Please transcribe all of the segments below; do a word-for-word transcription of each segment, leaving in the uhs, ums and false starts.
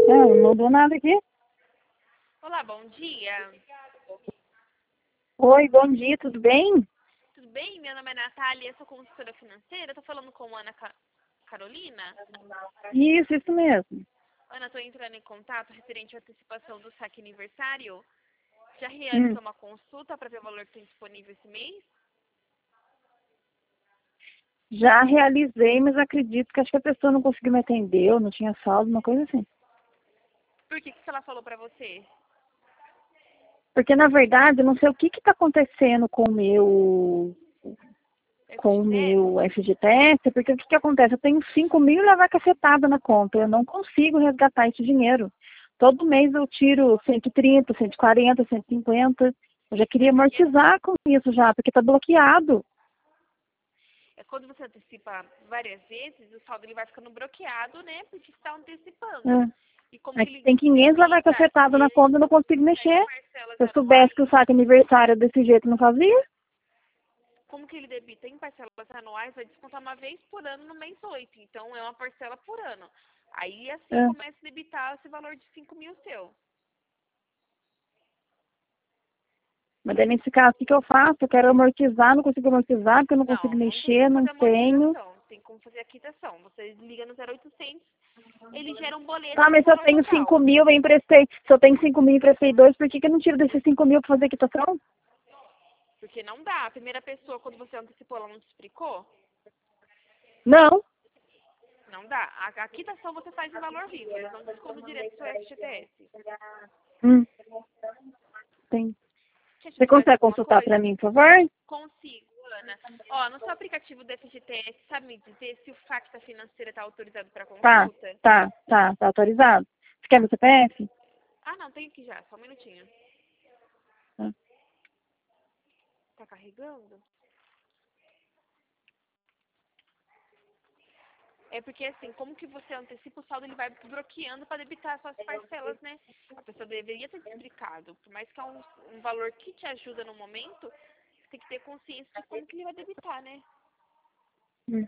Não, não mudou nada aqui. Olá, bom dia. Oi, bom dia, tudo bem? Tudo bem? Meu nome é Natália, eu sou consultora financeira. Estou falando com a Ana Ca- Carolina. Isso, isso mesmo. Ana, estou entrando em contato referente à antecipação do saque aniversário. Já Hum, realizou uma consulta para ver o valor que tem disponível esse mês? já realizei, mas acredito que acho que a pessoa não conseguiu me atender, ou não tinha saldo, uma coisa assim. Por que, que ela falou para você? Porque, na verdade, eu não sei o que está acontecendo com o meu com o F G T S? meu F G T S, porque o que, que acontece? Eu tenho cinco mil e levar cacetada na conta, eu não consigo resgatar esse dinheiro. Todo mês eu tiro cento e trinta, cento e quarenta, cento e cinquenta. Eu já É queria porque amortizar com isso já, porque está bloqueado. é quando você antecipa várias vezes, o saldo ele vai ficando bloqueado, né? Porque está antecipando. É. E como que Aqui ele tem quinhentos, ela vai debita, cacetada na ele conta, eu não consigo pede mexer. parcelas Se eu soubesse anuais. que o saque aniversário desse jeito, não fazia. Como que ele debita em parcelas anuais, vai descontar uma vez por ano no mês oito. Então, é uma parcela por ano. Aí, assim, É. começa a debitar esse valor de cinco mil seu. Mas daí, nesse caso, o que, que eu faço? Eu quero amortizar, não consigo amortizar, porque eu não consigo Não, não tem mexer, como não fazer tenho. amortização. Tem como fazer a quitação. Você liga no zero oitocentos, ele gera um boleto Tá, com o mas se eu valor tenho cinco total. mil, eu emprestei. Se eu tenho cinco mil e emprestei dois, por que, que eu não tiro desses cinco mil para fazer quitação? Porque não dá. A primeira pessoa, quando você antecipou, ela não te explicou? Não. Não dá. A, a quitação você faz em valor vivo. Eles não descontam direto do seu F G T S. Hum, tem. Quer te Você ajudar com consegue alguma consultar para coisa? mim, por favor? Consigo, Ana. Ó, no seu aplicativo do F G T S, sabe me dizer se o Facta Financeira está autorizado para Tá, consulta? tá, tá, tá autorizado. Você quer meu C P F? Ah, não, tem aqui já, só um minutinho. Tá. Tá carregando? É porque, assim, como que você antecipa o saldo, ele vai bloqueando para debitar suas parcelas, né? A pessoa deveria ter te explicado. Por mais que é um, um valor que te ajuda no momento, você tem que ter consciência de como que ele vai debitar, né? Hum.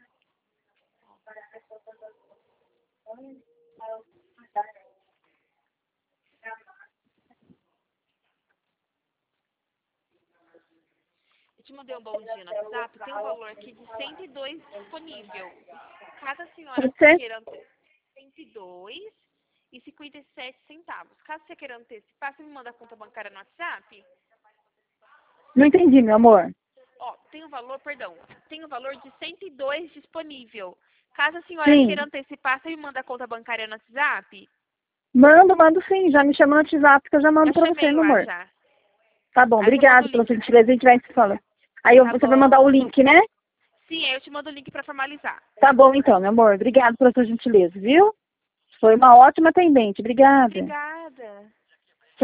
Eu te mandei um bom dia no WhatsApp, tem um valor aqui de cento e dois disponível. Caso a senhora Pode ser? queira ante- cento e dois e cinquenta e sete centavos. Caso você queira antecipar, você me manda a conta bancária no WhatsApp? Não entendi, meu amor. Ó, tem um valor, perdão, tem um valor de cento e dois disponível. Caso a senhora queira Sim. antecipar, você me manda a conta bancária no WhatsApp? Mando, mando sim. Já me chama no WhatsApp que eu já mando Já pra você, chamei meu lá amor. já. Tá bom, Aí você manda o obrigado pela link. sua gentileza. A gente vai se falando. Aí eu- Tá você vai mandar bom. o link, né? Sim, aí eu te mando o link pra formalizar. Tá bom então, meu amor. Obrigado pela sua gentileza, viu? Foi uma ótima atendente. Obrigada. Obrigada.